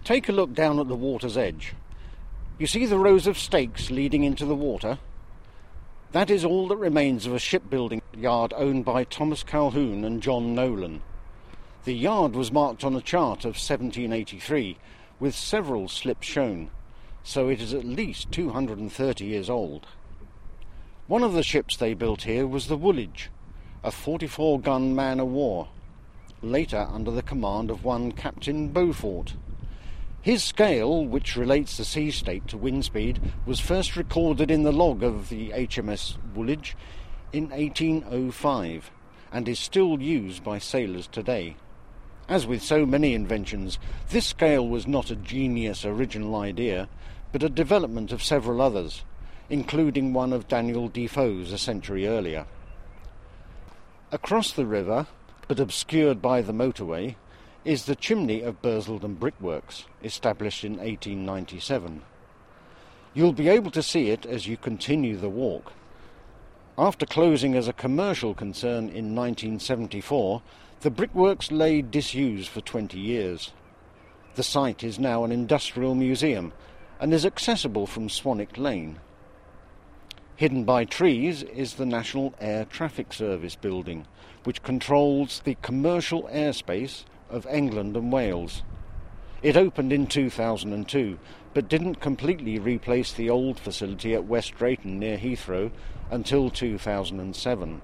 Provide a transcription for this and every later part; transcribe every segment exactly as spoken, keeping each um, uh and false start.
Take a look down at the water's edge. You see the rows of stakes leading into the water? That is all that remains of a shipbuilding yard owned by Thomas Calhoun and John Nolan. The yard was marked on a chart of seventeen eighty-three, with several slips shown, so it is at least two hundred thirty years old. One of the ships they built here was the Woolwich, a forty-four gun man-of-war, later under the command of one Captain Beaufort. His scale, which relates the sea state to wind speed, was first recorded in the log of the H M S Woolwich in eighteen oh five and is still used by sailors today. As with so many inventions, this scale was not a genius original idea, but a development of several others, including one of Daniel Defoe's a century earlier. Across the river, but obscured by the motorway, is the chimney of Bursledon Brickworks, established in eighteen ninety-seven. You'll be able to see it as you continue the walk. After closing as a commercial concern in nineteen seventy-four, the brickworks lay disused for twenty years. The site is now an industrial museum and is accessible from Swanwick Lane. Hidden by trees is the National Air Traffic Service building, which controls the commercial airspace of England and Wales. It opened in two thousand two, but didn't completely replace the old facility at West Drayton near Heathrow until two thousand seven.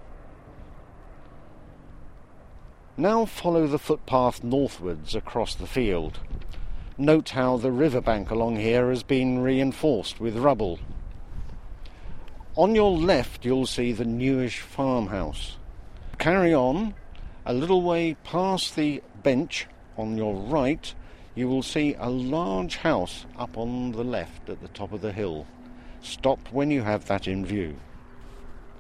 Now follow the footpath northwards across the field. Note how the riverbank along here has been reinforced with rubble. On your left you'll see the newish farmhouse. Carry on, a little way past the bench on your right, you will see a large house up on the left at the top of the hill. Stop when you have that in view.